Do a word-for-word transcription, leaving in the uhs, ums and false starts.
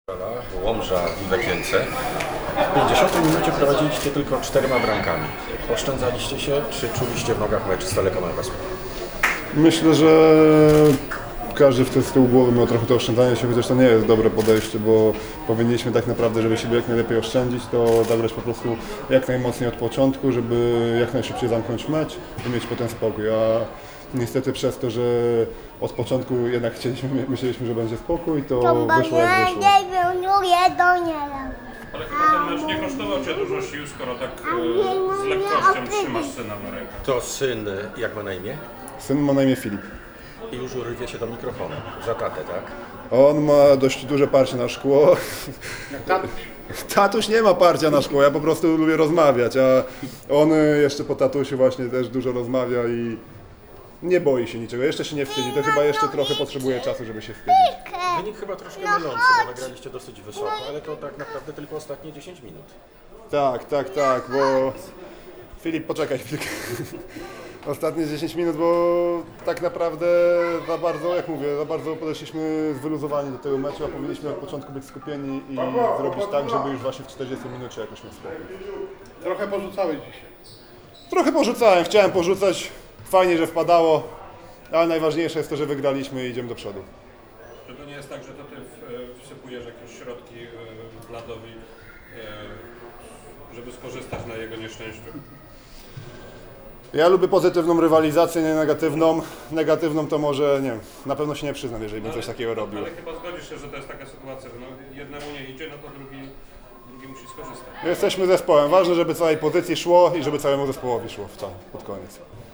Łomża i Kielce. W pięćdziesiątej minucie prowadziliście tylko czterema bramkami. Oszczędzaliście się, czy czuliście w nogach mecz z Telekomem Wespół? Myślę, że każdy w z tyłu głowy miał trochę to oszczędzanie się, chociaż to nie jest dobre podejście, bo powinniśmy tak naprawdę, żeby siebie jak najlepiej oszczędzić, to zagrać po prostu jak najmocniej od początku, żeby jak najszybciej zamknąć mecz i mieć potem spokój. A niestety przez to, że od początku jednak chcieliśmy, myśleliśmy, że będzie spokój, to wyszło jak wyszło. Ale chyba ten mecz nie kosztował Cię dużo sił, skoro tak e, z lekkością trzymasz syna na rękach. To syn, jak ma na imię? Syn ma na imię Filip. I już rwie się do mikrofonu. Za tatę, tak? On ma dość duże parcie na szkło. Tatuś. Tatuś nie ma parcia na szkło, ja po prostu lubię rozmawiać, a on jeszcze po tatusiu właśnie też dużo rozmawia i nie boi się niczego, jeszcze się nie wstydzi, to chyba jeszcze trochę potrzebuje czasu, żeby się wstydzić. Wynik chyba troszkę mylący, bo nagraliście dosyć wysoko, ale to tak naprawdę tylko ostatnie dziesięć minut. Tak, tak, tak, bo... Filip, poczekaj chwilkę. Ostatnie dziesięć minut, bo tak naprawdę za bardzo, jak mówię, za bardzo podeszliśmy zwyluzowani do tego meczu, a powinniśmy od początku być skupieni i zrobić tak, żeby już właśnie w czterdziestej minucie jakoś mieć spokój. Trochę porzucałeś dzisiaj. Trochę porzucałem, chciałem porzucać, fajnie, że wpadało, ale najważniejsze jest to, że wygraliśmy i idziemy do przodu. Czy to nie jest tak, że to Ty w- wsypujesz jakieś środki e, Vladowi, e, żeby skorzystać na jego nieszczęściu? Ja lubię pozytywną rywalizację, nie negatywną. Negatywną to może, nie wiem, na pewno się nie przyznam, jeżeli bym coś takiego robił. Ale chyba zgodzisz się, że to jest taka sytuacja, że no, jednemu nie idzie, no to drugi, drugi musi skorzystać. Jesteśmy zespołem. Ważne, żeby całej pozycji szło i żeby całemu zespołowi szło w całym, pod koniec.